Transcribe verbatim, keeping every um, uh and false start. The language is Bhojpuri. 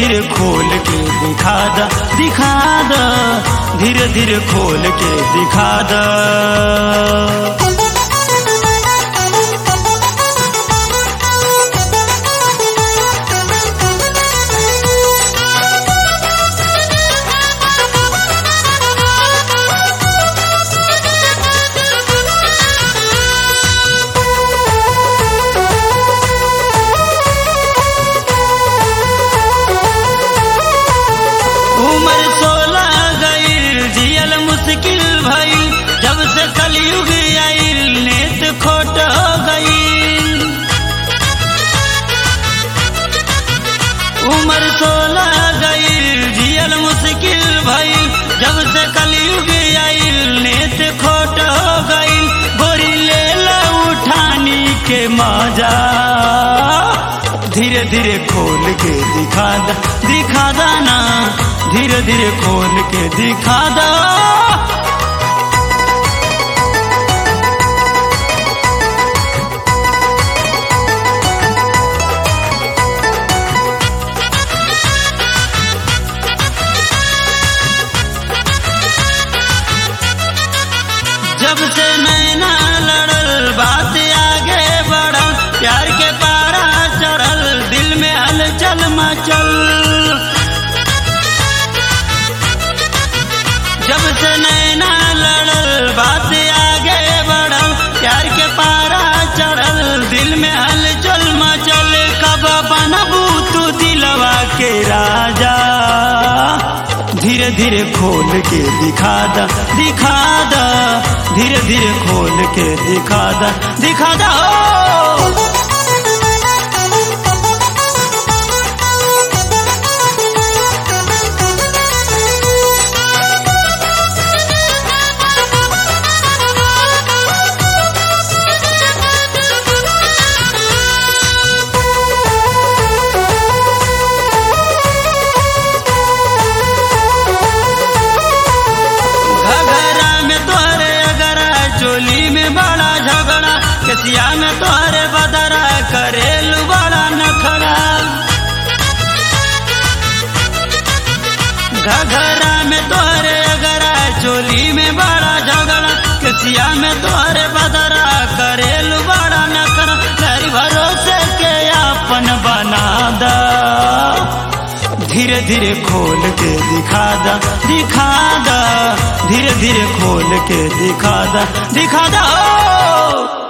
धीरे खोल के दिखा दा दिखा दा धीरे धीरे खोल के दिखा दा। उम्र सोलह गईल जियल मुश्किल भइल जब से कलयुग आइल नेत खोट हो गईल। उम्र सोलह गईल जियल मुश्किल भइल जब से कलयुग आइल नेत खोट हो गईल। गोरी ले ला उठानी के मजा धीरे धीरे खोल के दिखा दा दिखा दा ना धीरे धीरे खोल के दिखा दा। जब से नैना लड़ल बात आगे बढ़ल प्यार के पारा चढ़ल दिल में हलचल मचल। जब से नैना लड़ल बात आगे बढ़ल प्यार के पारा चढ़ल दिल में हलचल मचल। कब बनबू तू दिलवा के राजा धीरे धीरे खोल के दिखा दा दिखा दा धीरे धीरे खोल के दिखा दा दिखा दा। ओ चोली में बड़ा झगड़ा कसिया में तोहरे बदरा करेलू बड़ा नखड़ा। घघरा में तोहरे अगरा चोली में बड़ा झगड़ा कसिया में तोहरे बदरा करेलू बड़ा नखड़ा। घर भरोसे के अपन बना दा धीरे धीरे खोल के दिखा दा दिखा दा धीरे धीरे खोल के दिखा दा दिखा दा।